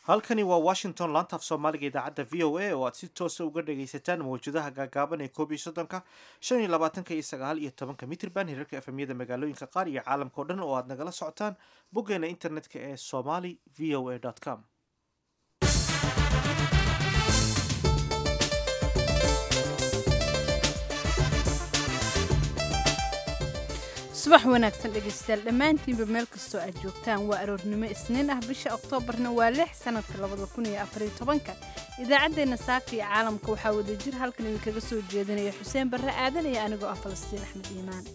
halkani waa washington laanta af soomaaliga idaacadda v o a oo aad si toosa uga dhagaysataan mawjadaha gaagaaban ee koob iyo soddonka shan iyo labaatanka iyo sagaal iyo tobanka mitrban hirarka efemyada magaalooyinka qaar iyo caalamka o dhan oo aad nagala socotaan boggeena internetka ee somali v o a com. subax wanaagsan dhegaystayaal dhammaantiinba meel kastoo aad joogtaan waa aroornimo isniin ah bisha oktoobarna waa 6 sanadka 2014 idaacaddeenna saaka iyo caalamka waxaa wadajir halkan idinkaga soo jeedinaya xuseen barre aadan iyo anigoo ah falastiin axmed iimaan.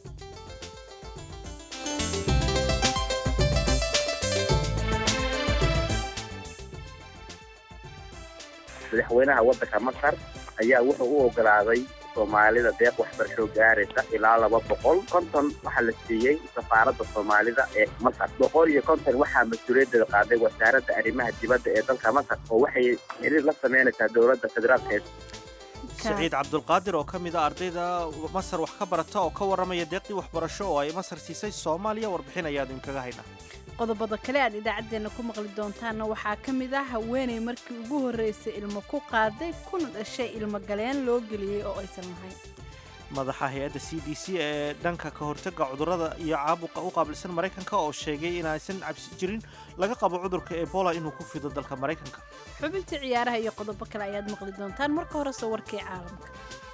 madaxweynaha waddanka masar ayaa wuxuu u ogolaaday soomaalida deeq waxbarasho gaaraysa ilaa 250 waxaa la siiyey safaaradda soomaalida ee masar 150 waxaa mas-uuliyaddeeda qaaday wasaaradda arrimaha dibadda ee dalka masar oo waxay xiriir la sameynaysaa dowladda federaalka ee siciid cabdulqaadir oo ka mid a ardayda masar wax ka barata oo ka warramaya deeqdii waxbarasho oo ay masar siisay soomaaliya warbixin ayaad idinkaga haynaa. qodobada kale aad idaacaddeenna ku maqli doontaanna waxaa ka mid ah haweenay markii ugu horraysay ilmo ku qaaday kuna dhashay ilmo galeen loo geliyey oo aysan lahayn. madaxa hay-adda c d c ee dhanka ka hortagga cudurrada iyo caabuqa u qaabilsan maraykanka oo sheegay inaysan cabsi jirin laga qabo cudurka ebola inuu ku fido dalka maraykanka. xubintii ciyaaraha iyo qodobo kale ayaad maqli doontaan marka horese warkii caalamka.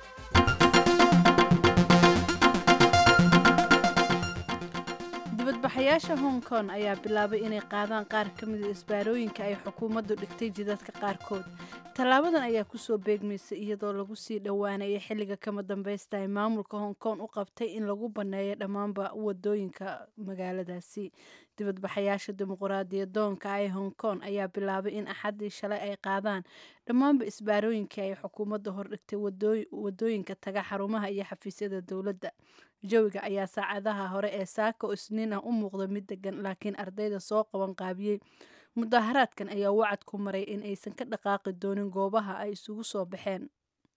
dibadbaxayaasha hong kong ayaa bilaabay inay qaadaan qaar ka mida isbaarooyinka ay xukuumaddu dhigtay jidadka qaarkood. tallaabadan ayaa kusoo beegmaysay iyadoo lagu sii dhowaanayay xilliga kama dambaysta ay maamulka hong kong u qabtay in lagu banneeyo dhammaanba wadooyinka magaaladaasi. dibadbaxayaasha dimuqraadiyadoonka ee hong kong ayaa bilaabay in axaddii shalay ay qaadaan dhammaanba isbaarooyinkii ay xukuumadda hordhigtay wadooyinka taga xarumaha iyo xafiisyada dowladda. jawiga ayaa saacadaha hore ee saaka oo isniin ah u muuqda mid degan, laakiin ardayda soo qaban qaabiyey mudaharaadkan ayaa wacad ku maray in aysan ka dhaqaaqi doonin goobaha ay isugu soo baxeen.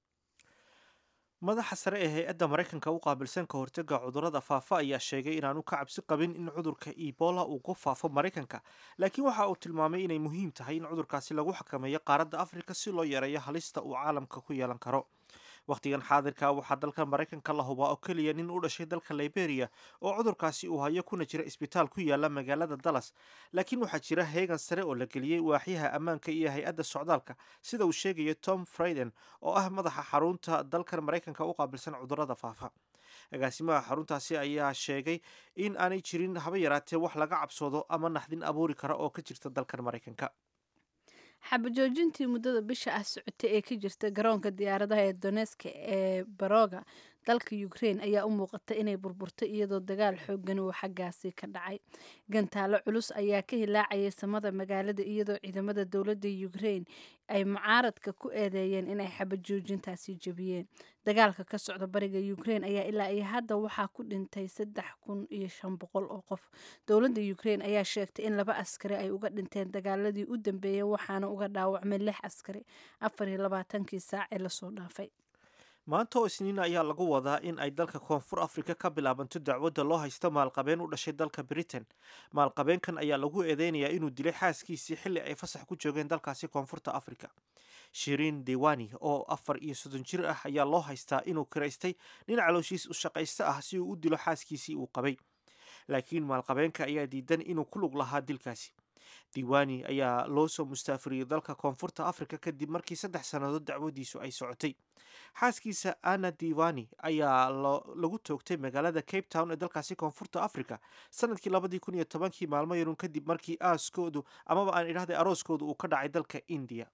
madaxa sare ee hay-adda maraykanka u qaabilsan ka hortagga cudurrada faafa ayaa sheegay inaanu ka cabsi qabin in cudurka ebola uu ku faafo maraykanka, laakiin waxa uu tilmaamay inay muhiim tahay in cudurkaasi lagu xakameeyo qaaradda afrika si loo yareeyo halista uu caalamka ku yeelan karo. wakhtigan xaadirka waxaa dalka maraykanka la hubaa oo keliya nin u dhashay dalka liberia oo cudurkaasi uu hayo kuna jira isbitaal ku yaala magaalada dallas, laakiin waxaa jira heegan sare oo la geliyey waaxyaha ammaanka iyo hay-adda socdaalka sida uu sheegayo tom frieden oo ah madaxa xarunta dalkan maraykanka u qaabilsan cudurrada faafa. agaasimaha xaruntaasi ayaa sheegay in aanay jirin haba yaraatee wax laga cabsoodo ama naxdin abuuri kara oo ka jirta dalkan maraykanka. xabajoojintii muddada bisha ah socotay ee ka jirta garoonka diyaaradaha ee doneska ee baroga dalka ukraine ayaa u muuqatay inay burburtay iyadoo dagaal xoogan uu xaggaasi ka dhacay. gantaalo culus ayaa ka hilaacayay samada magaalada iyadoo ciidamada dowladda ukraine ay mucaaradka ku eedeeyeen inay xabajoojintaasi jebiyeen. dagaalka ka socda bariga ukraine ayaa ilaa iyo hadda waxaa ku dhintay 3,500 oo qof. dowladda ukraine ayaa sheegtay in 2 askari ay uga dhinteen dagaaladii u dambeeyay waxaana uga dhaawacmay 6 askari 24 saac ee lasoo dhaafay. maanta oo isniin ayaa lagu wadaa in ay dalka koonfur afrika ka bilaabanto dacwadda loo haysto maalqabeen u dhashay dalka britain. maalqabeenkan ayaa lagu eedeynayaa inuu dilay xaaskiisii xilli ay fasax ku joogeen dalkaasi koonfurta afrika. shirin dewani oo 34 jir ah ayaa loo haystaa inuu kiraystay nin calooshiis u shaqaysta ah si uu u dilo xaaskiisii uu qabay, laakiin maalqabeenka ayaa diidan inuu ku lug lahaa dilkaasi. diwani ayaa loo soo mustaafiriyey dalka koonfurta afrika kadib markii 3 sannadood dacwadiisu ay socotay. xaaskiisa anna diwani ayaa lagu toogtay magaalada cape town ee dalkaasi koonfurta afrika sanadkii 2010 maalmo yarun kadib markii aaskoodu amaba aan idhahday arooskoodu uu ka dhacay dalka indiya.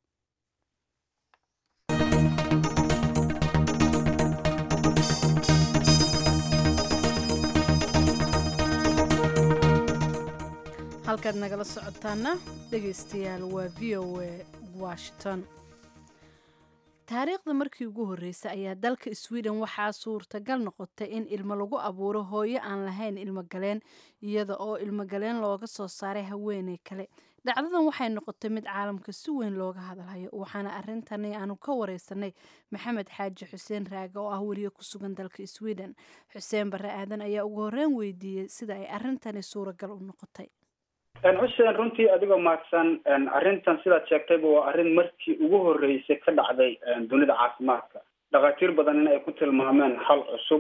halkaad nagala socotaana dhegaystayaal waa v o a washington. taariikhda markii ugu horreysay ayaa dalka sweden waxaa suurtagal noqotay in ilmo lagu abuuro hooyo aan lahayn ilmo galeen iyada oo ilmo galeen looga soo saaray haweeney kale. dhacdadan waxay noqotay mid caalamka si weyn looga hadalhayo, waxaana arintani aanu ka wareysanay maxamed xaaji xuseen raage oo ah weriye ku sugan dalka sweden. xuseen barre aadan ayaa ugu horreyn weydiiyey sida ay arintani suuragal u noqotay. xuseen runtii adigoo mahadsan arrintan sidaad sheegtayba waa arrin markii ugu horreysay ka dhacday dunida caafimaadka dhakhaatiir badan in ay ku tilmaameen xal cusub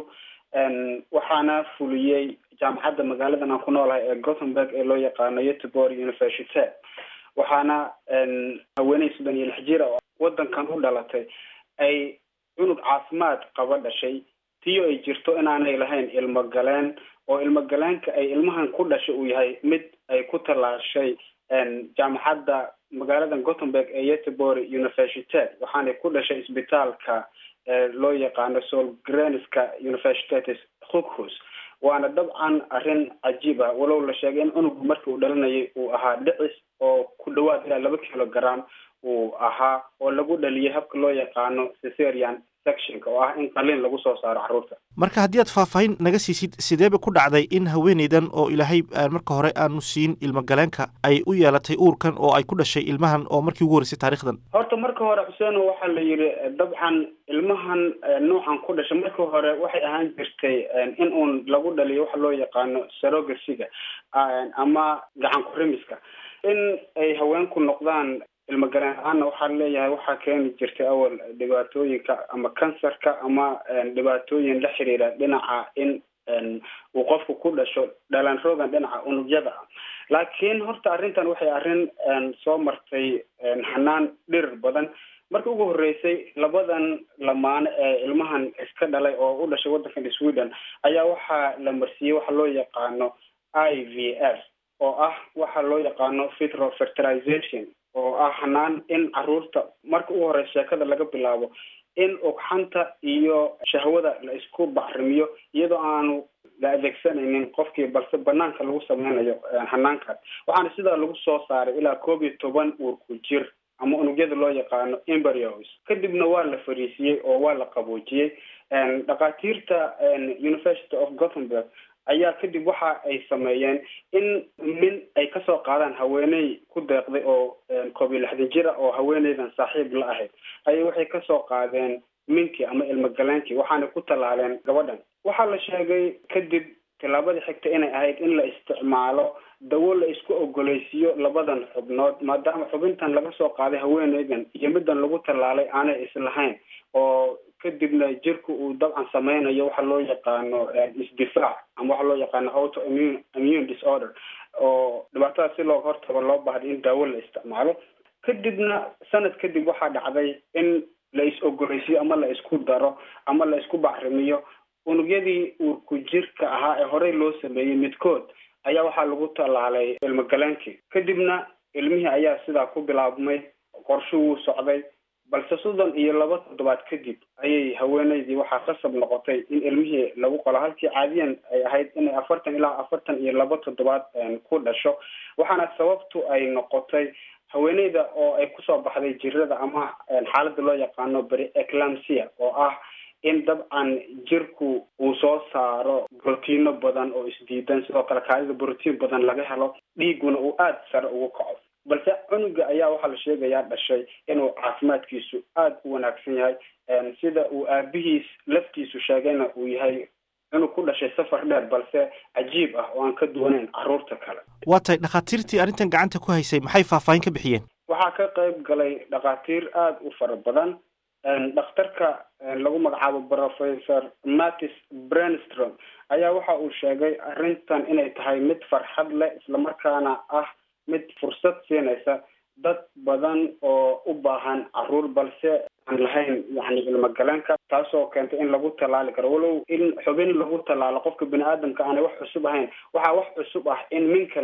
waxaana fuliyey jaamacadda magaaladan aan ku noolahay ee Gothenburg ee loo yaqaano Göteborg University waxaana haweeney 36 jir oo wadankan u dhalatay ay cunug caafimaad qaba dhashay tiyo ay jirto inaanay lahayn ilmo galeen oo ilmo galeenka ay ilmahan ku dhashay uu yahay mid ay ku talaashay jaamacadda magaaladan Gothenburg ee Göteborg University waxaana ku dhashay isbitaalka loo yaqaano Sahlgrenska Universitetet sjukhus waana dabcan arrin cajiib ah walow la sheegay in cunugu markii uu dhalanayay uu ahaa dhicis oo ku dhawaad ilaa 2 kilogram uu ahaa oo lagu dhaliyay habka loo yaqaano cesarean sectionka oo ah in qalin lagu soo saaro carruurta marka haddii aad faahfaahin naga siisid sideeba ku dhacday in haweeneydan oo ilaahay marka hore aanu siin ilmo galeenka ay u yeelatay uurkan oo ay ku dhashay ilmahan oo markii ugu horeysay taariikhdan horta marka hore xuseen waxaa la yiri dabcan ilmahan noocan ku dhashay marka hore waxay ahaan jirtay in uun lagu dhaliyo waxa loo yaqaano surrogacy-ga ama gacan ku rimiska in ay haweenku noqdaan ilmo galeen ahaana waxaa leeyahay waxaa keeni jirtay awal dhibaatooyinka ama kansarka ama dhibaatooyin la xiriira dhinaca in uu qofku ku dhasho dhalan rogan dhinaca unugyada laakiin horta arrintan waxay arrin soo martay xanaan dhir badan markii ugu horeysay labadan lamaane ee ilmahan iska dhalay oo u dhashay wadankan Sweden ayaa waxaa la marsiiyey waxa loo yaqaano IVF oo ah waxa loo yaqaano vitro fertilization oo ah xanaan in carruurta marka ugu horeysa sheekada laga bilaabo in ugxanta iyo shahwada la isku bacrimiyo iyadoo aanu la adeegsanaynin qofkii balse banaanka lagu sameynayo xanaanka waxaana sidaa lagu soo saaray ilaa 11 uur ku jir ama unugyada loo yaqaano embryos kadibna waa la fariisiyey oo waa la qaboojiyey dhakhaatiirta University of Gothenburg ayaa kadib waxa ay sameeyeen in min ay ka soo qaadaan haweeney ku deeqday oo 16 jir oo haweeneydan saaxiib la ahayd ayay waxay ka soo qaadeen minkii ama ilmo galeenkii waxaana ku talaaleen gabadhan waxaa la sheegay kadib tilaabada xigta inay ahayd in la isticmaalo dawo la isku ogoleysiyo labadan xubnood maadaama xubintan laga soo qaaday haweeneydan iyo midan lagu talaalay aanay islahayn oo kadibna jirku uu dabcan sameynayo waxa loo yaqaano isdifaac ama waxa loo yaqaano autoimmune disorder oo dhibaatada si looga hortago loo baahdo in daawo la isticmaalo kadibna sanad kadib waxaa dhacday in la is ogoleysiyo ama la isku daro ama la isku bacrimiyo unugyadii uurku jirka ahaa ee horey loo sameeyey midkood ayaa waxaa lagu talaalay ilmo galeenkii kadibna ilmihii ayaa sidaa ku bilaabmay qorshe wuu socday balse 32 toddobaad kadib ayay haweeneydii waxaa qasab noqotay in ilmihii lagu qalo halkii caadiyan ay ahayd inay 40 ilaa 42 toddobaad ku dhasho waxaana sababtu ay noqotay haweeneyda oo ay kusoo baxday jirada ama xaaladda loo yaqaano preeclampsia oo ah in dabcan jirku uu soo saaro borotiino badan oo isdiidan sidoo kale kaadida borotiin badan laga helo dhiiguna uu aad sare ugu kaco balse cunuga ayaa waxaa la sheegayaa dhashay inuu caafimaadkiisu aad u wanaagsan yahay sida uu aabihiis laftiisu sheegayna uu yahay inuu ku dhashay safar dheer balse cajiib ah oo aan ka duwanayn carruurta kale waa tahay dhakhaatiirtii arrintan gacanta ku haysay maxay faahfaahin ka bixiyeen waxaa ka qayb galay dhakhaatiir aad u fara badan dhakhtarka lagu magacaabo professor Mattis Brenstrom ayaa waxa uu sheegay arrintan inay tahay mid farxad leh isla markaana ah mid fursad siinaysa dad badan oo u baahan carruur balse aan lahayn yani ilmo galeenka taasoo keentay in lagu talaali karo walow in xubin lagu talaalo qofka bini'aadamka aanay wax cusub ahayn waxaa wax cusub ah in minka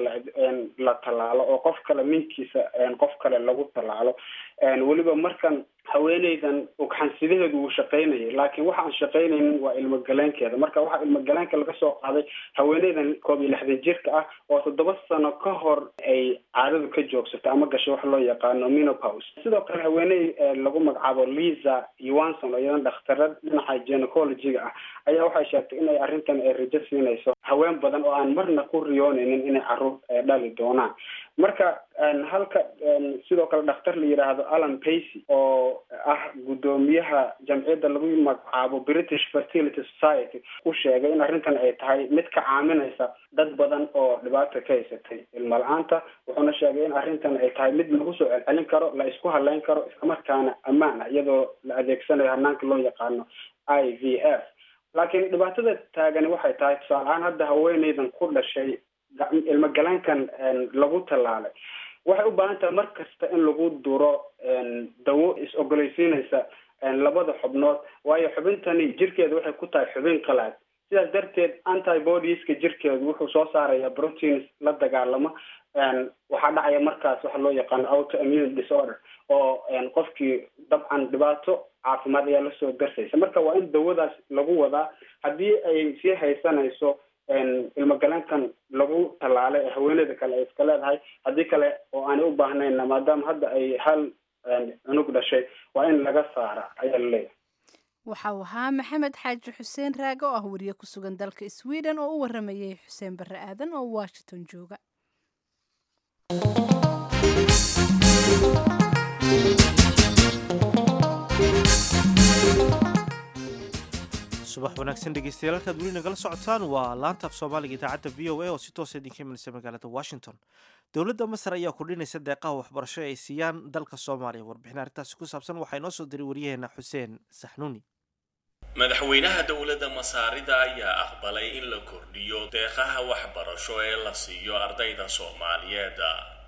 la talaalo oo qof kale minkiisa qof kale lagu talaalo weliba markan haweeneydan ugxansidaheedu wuu shaqaynayay laakiin waxa aan shaqaynaynin waa ilmo galeenkeeda marka waxaa ilmo galeenka laga soo qaaday haweeneydan 61 jirka ah oo 7 sano ka hor ay caadadu ka joogsato ama gashay waxa loo yaqaano menopause sidoo kale haweeney lagu magacaabo Lisa Johansson oo iyadana dhakhtarad dhinaca gynecology-ga ah ayaa waxay sheegtay in ay arrintan ay rajo siinayso haween badan oo aan marna ku riyoonaynin inay carruur dhali doonaan marka halka sidoo kale dhakhtar la yidhaahdo Alan Pacey oo ah gudoomiyaha jamciyadda lagu magacaabo British Fertility Society uu sheegay in arrintan ay tahay mid ka caaminaysa dad badan oo dhibaato ka haysatay ilma la'aanta wuxuuna sheegay in arrintan ay tahay mid lagu soo celcelin karo la isku halayn karo isla markaana ammaan ah iyadoo la adeegsanayo hanaanka loo yaqaano IVF laakiin dhibaatada taagani waxay tahay tusaale ahaan hadda haweeneydan ku dhashay ilmagalaankan lagu tallaalay waxay u baahan tahay mar kasta in lagu duro dawo is-ogolaysiinaysa labada xubnood waayo xubintani jirkeeda waxay ku tahay xubin qalaad sidaas darteed antibodieska jirkeedu wuxuu soo saaraya proteins la dagaalama waxaa dhacaya markaas waxa loo yaqaano autoimmune disorder oo qofkii dabcan dhibaato caafimaad ayaa lasoo darsaysa marka waa in dawadaas lagu wadaa haddii ay sii haysanayso ilmagalaankan lagu tallaalay ee haweeneyda kale ay iska leedahay haddii kale oo aanay u baahnayna maadaama hadda ay hal cunug dhashay waa in laga saara ayaa laleeyahay waxa uu ahaa maxamed xaaji xuseen raage oo ah wariye ku sugan dalka Sweden oo u waramayay Xuseen Barre Aadan oo Washington jooga subax wanaagsan dhegeystayaal halkaad weli nagala socotaan waa laanta af soomaaliga idaacadda v o a oo si toosa idinka imanaysa magaalada Washington dowladda Masar ayaa kordhinaysa deeqaha waxbarasho ay siiyaan dalka Soomaaliya warbixin arrintaasi ku saabsan waxaa inoo soo diray wariyaheena Xuseen Saxnuuni madaxweynaha dowladda Masaarida ayaa aqbalay in la kordhiyo deeqaha waxbarasho ee la siiyo ardayda Soomaaliyeed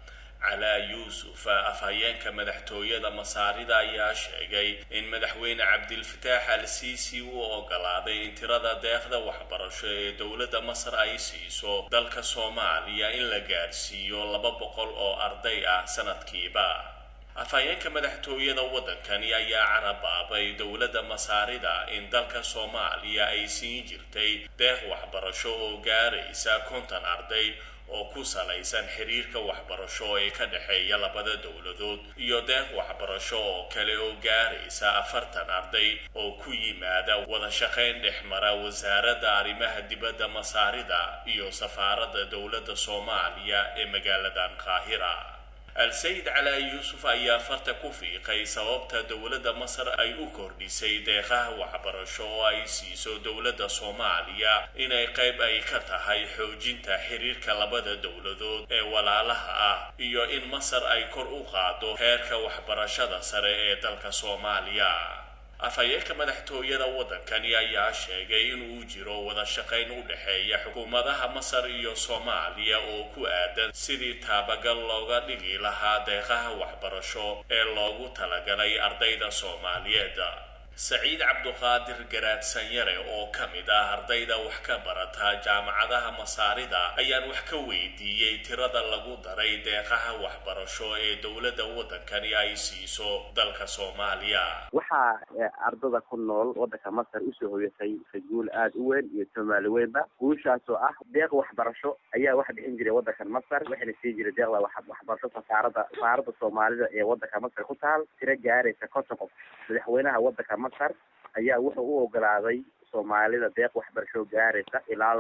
على يوسف أفهيانك مدحتوية مصاريدا يا شيغي إن مدحوين عبد الفتاح السيسي وقلاضي انترادا داخدا وحبرشي دولة مصر أي سيسو دالك صوماليا إن لغارسيو لبابقل أو أرضي سنة كيبا أفهيانك مدحتوية ودنكاني أي عربابي دولة مصاريدا إن دالك صوماليا أي سينجرتي داخ وحبرشو غاريسا كونتان أرضي oo ku salaysan xiriirka waxbarasho ee ka dhaxeeya labada dawladood iyo deeq waxbarasho oo kale oo gaaraysa 40 arday oo ku yimaada wada shaqayn dhexmara wasaaradda arrimaha dibadda Masaarida iyo safaaradda dawladda Soomaaliya ee magaalada Qaahira السيد علاء يوسف ayaa farta ku fiiqay sababta dawladda Masar ay u kordhisay deeqaha waxbarasho oo ay siiso dawladda Soomaaliya inay qayb ay ka tahay xoojinta xiriirka labada dawladood ee walaalaha ah iyo in Masar ay kor u qaado heerka waxbarashada sare ee dalka Soomaaliya afhayeenka madaxtooyada waddankani ayaa sheegay inuu jiro wada shaqayn u dhaxeeya xukuumadaha Masar iyo Soomaaliya oo ku aadan sidii taabagal looga dhigi lahaa deeqaha waxbarasho ee loogu talagalay ardayda Soomaaliyeed سعيد عبد القادر جراد سنيرة أو كمدا هرديدا وحكا برتا جامعة مصاريدا أيان وحكوي دي تراد اللغو داري ديقاها وحبرشو دولة ودن كان يايسيسو دالك صوماليا وحا أرضا كنول ودك مصر إسوه يسيقول آد وين يتمال وين با وشاسو ديق وحبرشو أيا واحد إنجري ودك مصر وحن سيجري ديق وحبرشو فارض صوماليا ودك مصر خطال ترجاري تكوتقف لحوينها ودك مصر ayaa wuxuu u ogolaaday Soomaalida deeq waxbarasho gaaraysa ilaa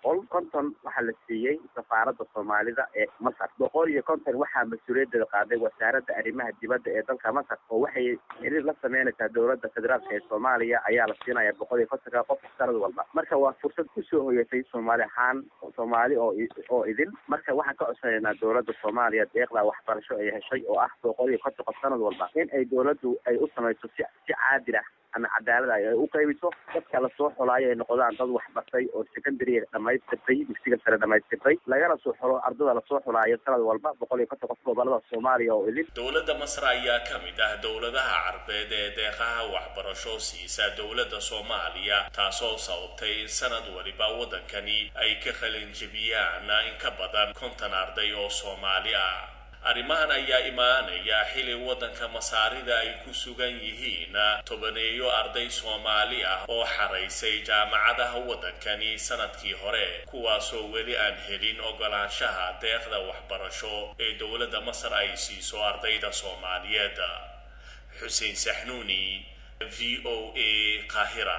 250 waxa la siiyay safaaradda Soomaalida ee Masar 150 waxa mas'uuliyadda qaaday wasaaradda arrimaha dibadda ee dalka Masar oo waxay xiriir la sameynaysaa dawladda federaalka ee Soomaaliya ayaa la siinaya 150 qof sanad walba marka waa fursad ku soo hoyatay Soomaali oo idin marka waxa ka codsanayna dawladda Soomaaliya deeqda waxbarasho ay heshay oo ah 150 qof sanad walba in ay dawladdu ay u samayso si caadil ah ama cadaalad ay u qaybiso dadka la soo xulayo ay noqdaan dad wax bartay oo secondary dhamaystirtay dugsiga sare dhamaystirtay lagana soo xulo ardada la soo xulayo sanad walba 150 qof gobolada Soomaaliya oo idin dawladda Masar ayaa kamid ah dawladaha Carbeed ee deeqaha waxbarasho siisa dawladda Soomaaliya taasoo sababtay in sanad waliba wadankani ay ka qalin jabiyaan in ka badan 50 arday oo Soomaali ah arrimahan ayaa imaanaya xilli waddanka Masaarida ay ku sugan yihiin tobaneeyo arday Soomaali ah oo xaraysay jaamacadaha waddankani sanadkii hore kuwaasoo weli aan helin ogolaanshaha deeqda waxbarasho ee dawladda Masar ay siiso ardayda Soomaaliyeed Xuseen Saxnuuni VOA Qaahira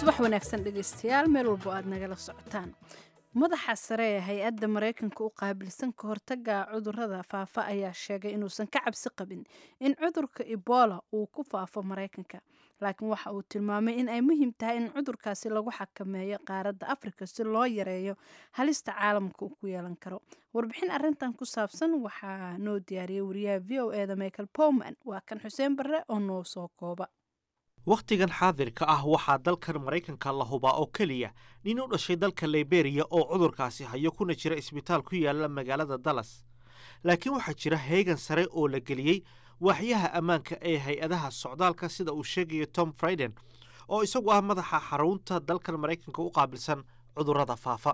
subax wanaagsan dhegaystayaal meel walbo aad nagala socotaan madaxa sare ee hay-adda maraykanka u qaabilsan ka hortaga cudurrada faafa ayaa sheegay inuusan ka cabsi qabin in cudurka ebola uu ku faafo maraykanka laakiin waxa uu tilmaamay in ay muhiim tahay in cudurkaasi lagu xakameeyo qaaradda afrika si loo yareeyo halista caalamka uu ku yeelan karo warbixin arintan ku saabsan waxaa noo diyaariyay wariyaha v o eda michael powman waa kan xuseen barre oo noo soo kooba wakhtigan xaadirka ah waxaa dalkan maraykanka la hubaa oo keliya nin u dhashay dalka liberiya oo cudurkaasi hayo kuna jira isbitaal ku yaala magaalada dallas laakiin waxaa jira heegan sare oo la geliyey waaxyaha ammaanka ee hay-adaha socdaalka sida uu sheegayo tom frieden oo isagu ah madaxa xarunta dalkan maraykanka u qaabilsan cudurrada faafa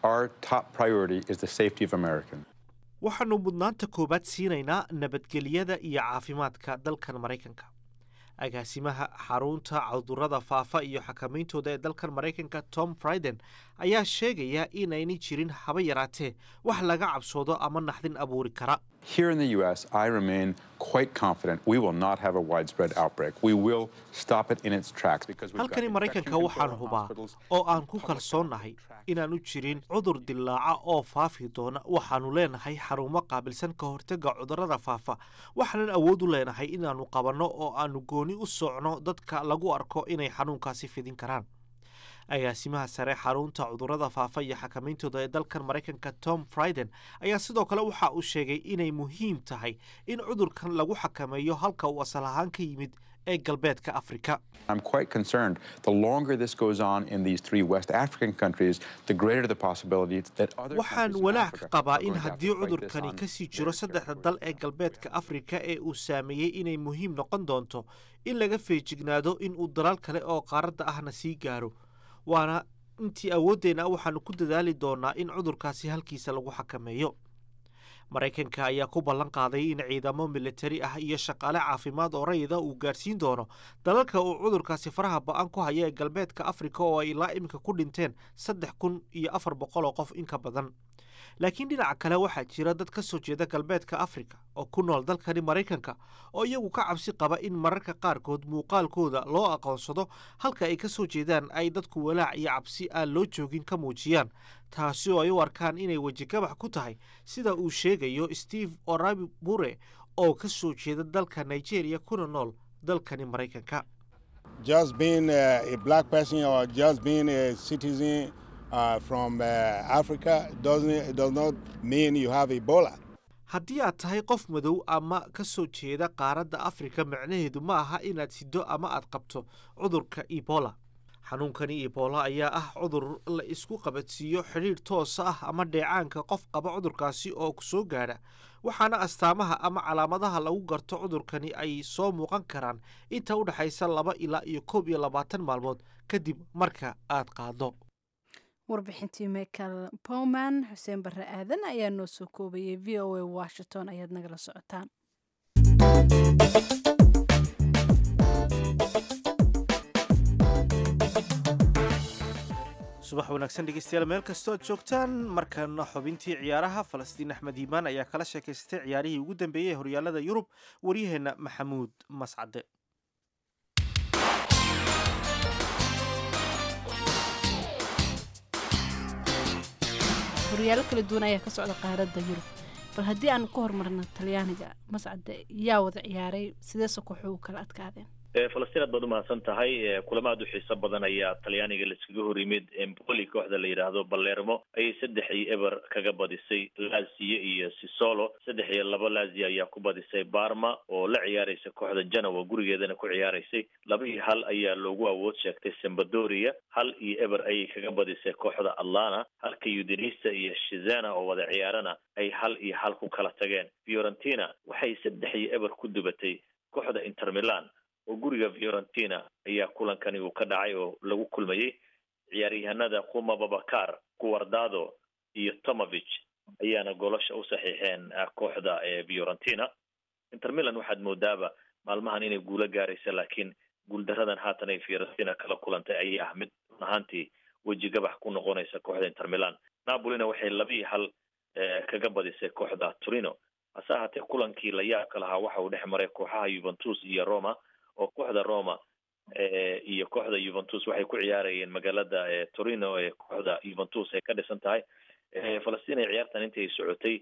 waxaanu mudnaanta koowaad siinaynaa nabadgelyada iyo caafimaadka dalkan maraykanka agaasimaha xarunta cudurrada faafa iyo xakamayntooda ee dalkan maraykanka tom frieden ayaa sheegaya inayna jirin haba yaraatee wax laga cabsoodo ama naxdin abuuri kara Here in the U.S., I remain quite confident we will not have a widespread outbreak. We will stop it in its tracks because we've halkani maraykanka waxaan hubaa oo aan ku kalsoonnahay inaanu jirin cudur dilaaca oo faafi doona waxaanu leenahay xarumo qaabilsan ka hortaga cudurrada faafa waxaanan awood u leenahay inaanu qabanno oo aanu gooni u socno dadka lagu arko inay xanuunkaasi fidin karaan agaasimaha sare xarunta cudurrada faafa iyo xakamayntooda ee dalkan maraykanka tom frieden ayaa sidoo kale waxa uu sheegay inay muhiim tahay in cudurkan lagu xakameeyo halka uu asal ahaan ka yimid ee galbeedka afrika I'm quite concerned the longer this goes on in these three West African countries, the greater the possibility that other waxaan walaac ka qabaa in haddii cudurkani ka sii jiro saddexda dal ee galbeedka afrika ee uu saameeyey inay muhiim noqon doonto in laga feejignaado in uu dalaal kale oo qaaradda ahna sii gaaro waana intii awooddeena waxaanu ku dadaali doonaa in cudurkaasi halkiisa lagu xakameeyo maraykanka ayaa ku ballan qaaday in ciidamo militari ah iyo shaqaale caafimaad oo rayida uu gaarsiin doono dalalka uu cudurkaasi faraha ba-an ku haya ee galbeedka afrika oo ay ilaa iminka ku dhinteen 3,400 oo qof in ka badan laakiin dhinaca kale waxaa jira dad ka soo jeeda galbeedka afrika oo ku nool dalkani maraykanka oo iyagu ka cabsi qaba in mararka qaarkood muuqaalkooda loo aqoonsado halka ay ka soo jeedaan ay dadku walaac iyo cabsi aan loo joogin ka muujiyaan taasi oo ay u arkaan inay wejigabax ku tahay sida uu sheegayo steve orabure oo ka soo jeeda dalka nigeria kuna nool dalkani maraykanka just being a black person or just being a citizen from Africa does not mean you have Ebola. haddii aad tahay qof madow ama ka soo jeeda qaaradda afrika macnaheedu ma aha inaad sido ama aad qabto cudurka ebola xanuunkani ebola ayaa ah cudur la isku qabadsiiyo xidhiidh toos ah ama dheecaanka qof qaba cudurkaasi oo ku soo gaadha waxaana astaamaha ama calaamadaha lagu garto cudurkani ay soo muuqan karaan inta u dhaxaysa 2 ilaa 21 maalmood kadib marka aad qaado warbixintii michael powman xuseen barre aadan ayaa noo soo koobayay v o a washington ayaad nagala socotaan subax wanaagsan dhegeystayaal meel kastoo aad joogtaan markana xubintii ciyaaraha falastiin axmed iimaan ayaa kala sheekaystay ciyaarihii ugu dambeeyey ee horyaalada yurub waryaheena maxamuud mascade horyaalo kala duwan ayaa ka socda qaaradda yurub bal haddii aan ku horumarno talyaaniga mascade yaa wada ciyaaray sideese kooxu u kala adkaadeen falastiin aad baad umahadsan tahay kulamo aad u xiiso badan ayaa talyaaniga laiskaga hor yimid empoli kooxda la yidhaahdo balermo ayay 3-0 kaga badisay lazio iyo sisolo 3-2 lazio ayaa ku badisay barma oo la ciyaaraysa kooxda genoa gurigeedana ku ciyaaraysay 2-1 ayaa loogu awood sheegtay sambadoria 1-0 ayay kaga badisay kooxda atlanta halka udinisa iyo shizena oo wada ciyaarana ay 1-1 ku kala tageen fiorentina waxay 3-0 ku dubatay kooxda inter milan oo guriga Fiorentina ayaa kulankani uu ka dhacay oo lagu kulmayay ciyaaryahanada Khuma Babakar, Guardado iyo Tomovic ayaana goolasha u saxiixeen kooxda Fiorentina. Inter Milan waxaad moodaaba maalmahan inay guulo gaaraysa laakiin guuldaradan haatan ay Fiorentina kala kulantay ay ah mid ahaantii waji gabax ku noqonaysa kooxda Inter Milan. Napolina waxay 2-1 kaga badisay kooxda Torino. asahatee kulankii la yaabka lahaa waxa uu dhex maray kooxaha Juventus iyo Roma oo kooxda Roma iyo kooxda Juventus waxay ku ciyaarayeen magaalada Torino ee kooxda Juventus ay ka dhisan tahay. Falastiin ay ciyaartan intay socotay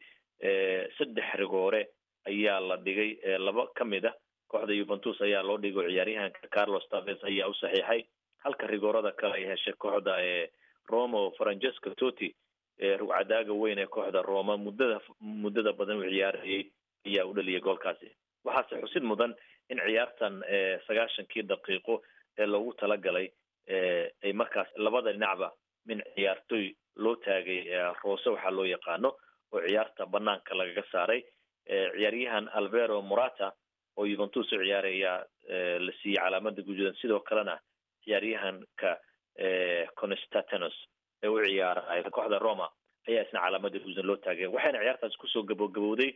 3 rigoore ayaa la dhigay, 2 kamid ah kooxda Juventus ayaa loo dhigay ciyaaryahanka Carlos Tevez ayaa u saxiixay, halka rigoorada kale ay heshay kooxda Roma Francesco Totti rugcadaaga weyn ee kooxda Roma muddada badan u ciyaarayay ayaa u dhaliyay goolkaasi. waxaase xusid mudan in ciyaartan 90 daqiiqo ee loogu talagalay ay markaas labada dhinacba min ciyaartoy loo taagay roose waxa loo yaqaano oo ciyaarta banaanka lagaga saaray. ciyaaryahan Alvaro Morata oo Juventus u ciyaaraya la siiyay calaamada guduudan, sidoo kalena ciyaaryahanka Constantinos ee u ciyaaraya kooxda Roma ayaa isna calaamada guduudan loo taagay. waxayna ciyaartaas kusoo gabagabowday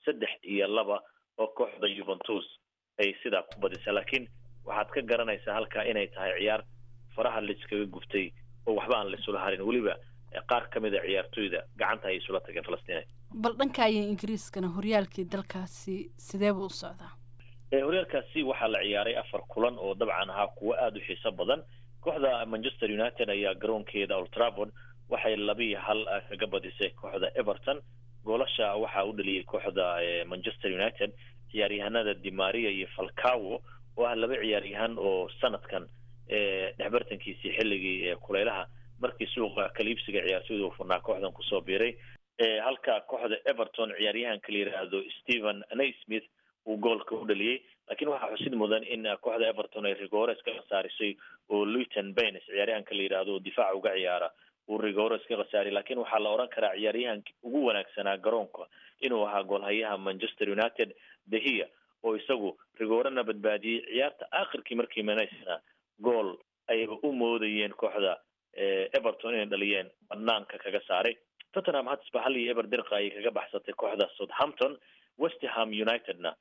3-2 oo kooxda Juventus ay sidaa ku badisay, laakiin waxaad ka garanaysaa halka inay tahay ciyaar faraha la iskaga guftay oo waxba aan la isula harin, waliba qaar kamid ah ciyaartoyda gacanta ay isula tageen Falastiin. bal dhanka ay Ingiriiskana horyaalkii dalkaasi sidee buu u socdaa? horyaalkaasi waxaa la ciyaaray 4 kulan oo dabcan ahaa kuwa aad u xiiso badan. kooxda Manchester United ayaa garoonkeeda Old Trafford waxay 2-1 kaga badisay kooxda Everton. goolasha waxaa u dhaliyay kooxda Manchester United ciyaaryahanada Di Maria iyo Falcao oo ah 2 ciyaaryahan oo sanadkan dhexbartankiisii xilligii kulaylaha markii suuqa kaliibsiga ciyaartoyda uu furnaa kooxdan kusoo biiray. halka kooxda Everton ciyaaryahanka la yiraahdo Steven Naismith uu goolka u dhaliyay, laakiin waxaa xusid mudan in kooxda Everton ay rigores ka saarisay oo Luton Baines ciyaaryahanka la yiraahdo difaac uga ciyaara uu rigores ka saaray, laakiin waxaa la oran karaa ciyaaryahanka ugu wanaagsanaa garoonka inuu ahaa goolhayaha Manchester United De Gea oo isagu rigorena badbaadiyay ciyaarta aakhirkii markii Manchester gool ay u moodayeen kooxda Everton inay dhaliyeen banaanka kaga saaray. Tottenham Hotspur 1-0 dirqa ay kaga baxsatay kooxda Southampton. West Ham Unitedna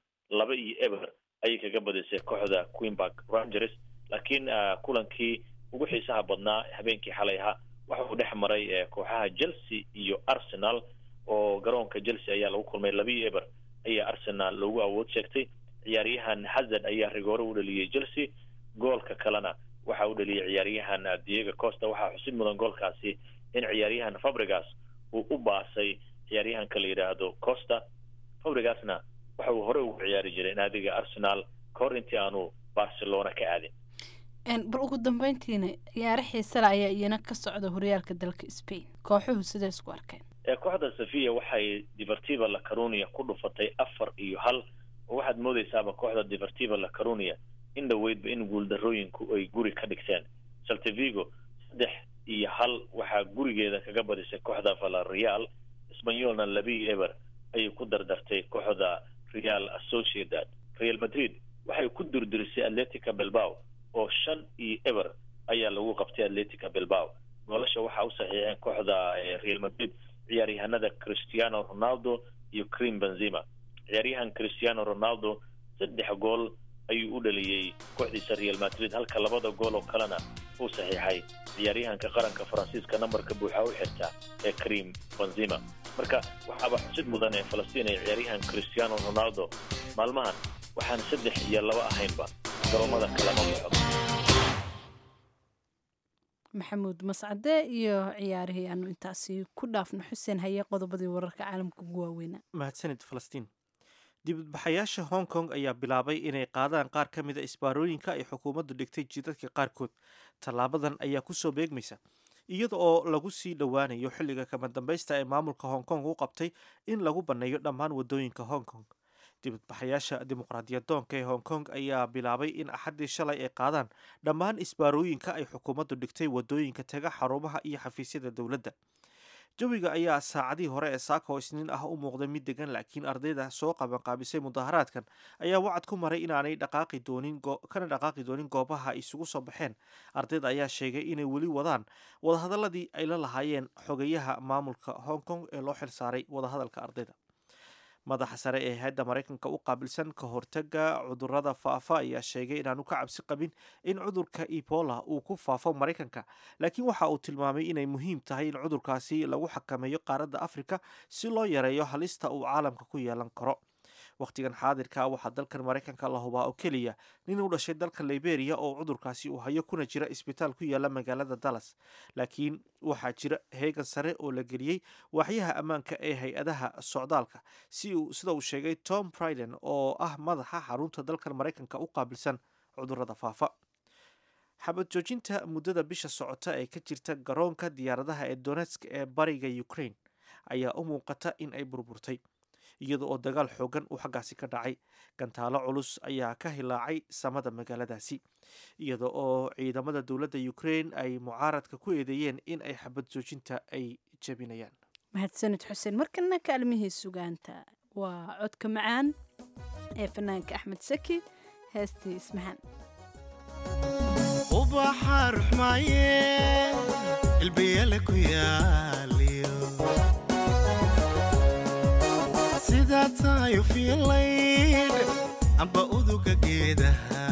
2-0 ay kaga badisay kooxda Queen Park Rangers, laakiin kulankii ugu xiisaha badnaa habeenkii xalay ahaa waxa uu dhex maray kooxaha Chelsea iyo Arsenal oo garoonka Chelsea ayaa lagu kulmay 2-0 ayaa Arsenal loogu awood sheegtay. ciyaaryahan Hazard ayaa rigoore u dhaliyay Chelsea, goolka kalena waxa uu dhaliyay ciyaaryahan Diego Costa. waxaa xusid mudan goolkaasi in ciyaaryahan Fabregas uu u baasay ciyaaryahanka la yiraahdo Costa. Fabregasna waxa uu hore ugu ciyaari jiray naadiga Arsenal kahor intii aanu Barcelona ka aadin. bal ugu dambeyntiina ciyaaro xiiso leh ayaa iyana ka socda horyaalka dalka Spain. kooxuhu sidee isku arkeen? kooxda Sevilla waxay Deportivo La Coruña ku dhufatay 4-1 oo waxaad moodaysaaba kooxda Deportivo La Coruña in dhaweydba in guuldarooyinku ay guri ka dhigteen. Celta Vigo 3-1 waxaa gurigeeda kaga badisay kooxda Villarreal. Espanyolna 2-0 ayay ku dardartay kooxda Real Sociedad. Real Madrid waxay ku durdurisay Atletico Bilbao oo 5-0 ayaa lagu qabtay Atletico Bilbao. goolasha waxaa u saxiixeen kooxda Real Madrid ciyaaryahanada Cristiano Ronaldo iyo Karim Benzema. ciyaaryahan Cristiano Ronaldo 3 gool ayuu u dhaliyay kooxdiisa Real Madrid, halka 2 gool oo kalena uu saxiixay ciyaaryahanka qaranka Faransiiska nambarka buuxa u xirta ee Karim Benzema. marka waxaaba xusid mudan ee Falastiin ay ciyaaryahan Cristiano Ronaldo maalmahan waxaan 3-2 ahaynba garoomada kala maqlo. maxamuud mascade iyo ciyaarihii aanu intaasi ku dhaafno. Xuseen haye qodobadii wararka caalamka ugu waaweynaa. mahadsanid Falastiin. dibadbaxayaasha Hong Kong ayaa bilaabay inay qaadaan qaar ka mid a isbaarooyinka ay xukuumaddu dhigtay jidadka qaarkood. tallaabadan ayaa kusoo beegmaysa iyada oo lagu sii dhowaanayo xilliga kama dambaysta ee maamulka Hong Kong u qabtay in lagu banneeyo dhammaan wadooyinka Hong Kong. dibadbaxayaasha dimuqraadiyadoonka ee Hong Kong ayaa bilaabay in axaddii shalay ay qaadaan dhammaan isbaarooyinka ay xukuumaddu dhigtay wadooyinka taga xarumaha iyo xafiisyada dowladda. jawiga ayaa saacadii hore ee saaka oo isniin ah u muuqday mid degan, laakiin ardayda soo qabanqaabisay mudaharaadkan ayaa wacad ku maray inaanay dhaqaaqi doonin goobaha ay isugu soo baxeen. ardayda ayaa sheegay inay weli wadaan wadahadaladii ay la lahaayeen xogayaha maamulka Hong Kong ee loo xilsaaray wadahadalka ardayda. madaxa sare ee hay'adda Mareykanka u qaabilsan ka hortagga cudurrada faafa ayaa sheegay inaanu ka cabsi qabin in cudurka Ebola uu ku faafo Mareykanka, laakiin waxa uu tilmaamay inay muhiim tahay in cudurkaasi lagu xakameeyo qaaradda Afrika si loo yareeyo halista uu caalamka ku yeelan karo. wakhtigan xaadirka waxaa dalkan maraykanka la hubaa oo keliya nin u dhashay dalka liberia oo cudurkaasi uu hayo kuna jira isbitaal ku yaala magaalada dallas laakiin waxaa jira heegan sare oo la geliyey waaxyaha ammaanka ee hay-adaha socdaalka sida uu sheegay tom briden oo ah madaxa xarunta dalkan maraykanka u qaabilsan cudurada faafa xabad joojinta muddada bisha socota ee ka jirta garoonka diyaaradaha ee donetsk ee bariga ukraine ayaa u muuqata in ay burburtay iyada oo dagaal xoogan uu xaggaasi ka dhacay gantaalo culus ayaa ka hilaacay samada magaaladaasi iyada oo ciidamada dowladda ukraine ay mucaaradka ku eedeeyeen in ay xabad joojinta ay jebinayaan mahadsanid xuseen markana kaalmihii sugaanta waa codka macaan ee fanaanka axmed saki heestii ismahan ubaxa ruxmaaye ilbiyale ku yaaliyo sidaa tahayo fiilayd amba uduga geedaha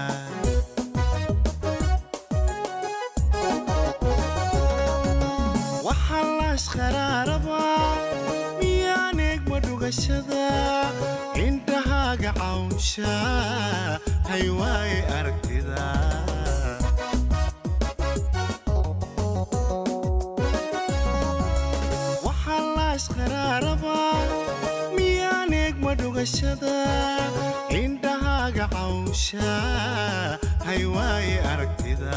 waxaa laashqaraaraba miyaan eegma dhugashada indhahaaga cawnsha hay waaye aragtida waxaa laashqaraaraba miyaan eegma dhugashada indhahaaga cawnsha hay waaye aragtida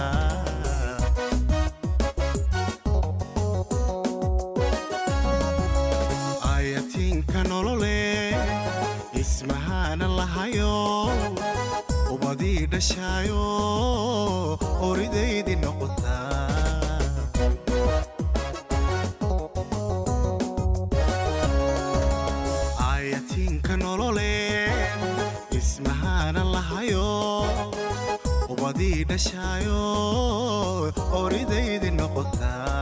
ayatinka nolole ismahana lahayo ubadii dhashaayo oridaydii noqotaa ayatinka nolole ismahana lahayo ubadii dhashaayo oridaydii noqotaa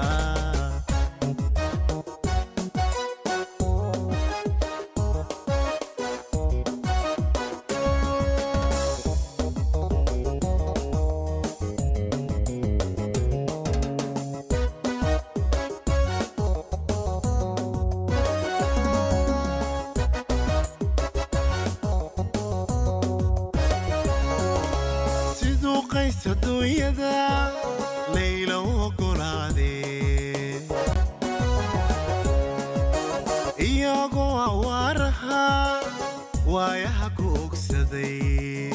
aduunyada layla u ogolaadee iyagoo awaaraha waayaha ku ogsaday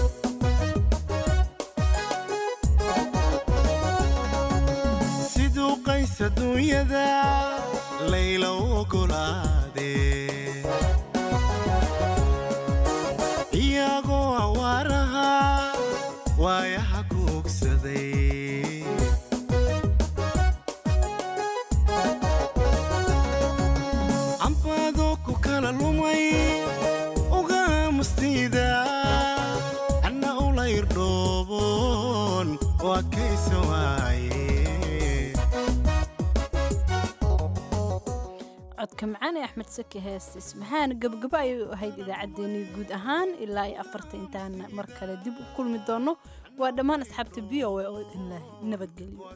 siduu qays aduunyada layla u ogolaadee iyagoo awaaraha waayaha ku ogsaday cambaadoo ku kala lumay uga mustiida anna ula irdhooboon waa kaysa waaye codka macaan ee axmed saki heesta ismahaan gabagabo ayay ahayd idaacaddeenii guud ahaan ilaa iyo afarta intaan mar kale dib u kulmi doono waa dhammaan asxaabta v o a oo idinla nabadgeliyo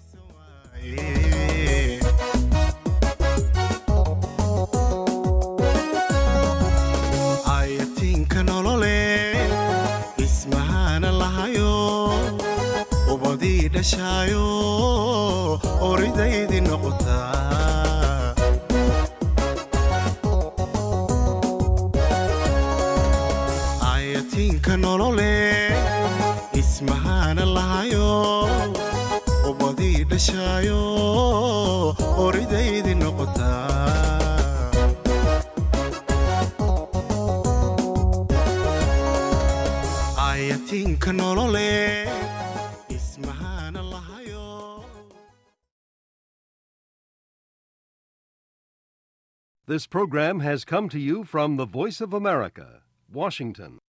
ayatinka nolole ismahana lahayo ubadii dhashaayo oridaydii noqotaa ayatinka nolole ismahana lahayo ubadii dhashaayo oridaydii noqotaa ayatinka nolole ismahana lahayo. This program has come to you from the Voice of America, Washington.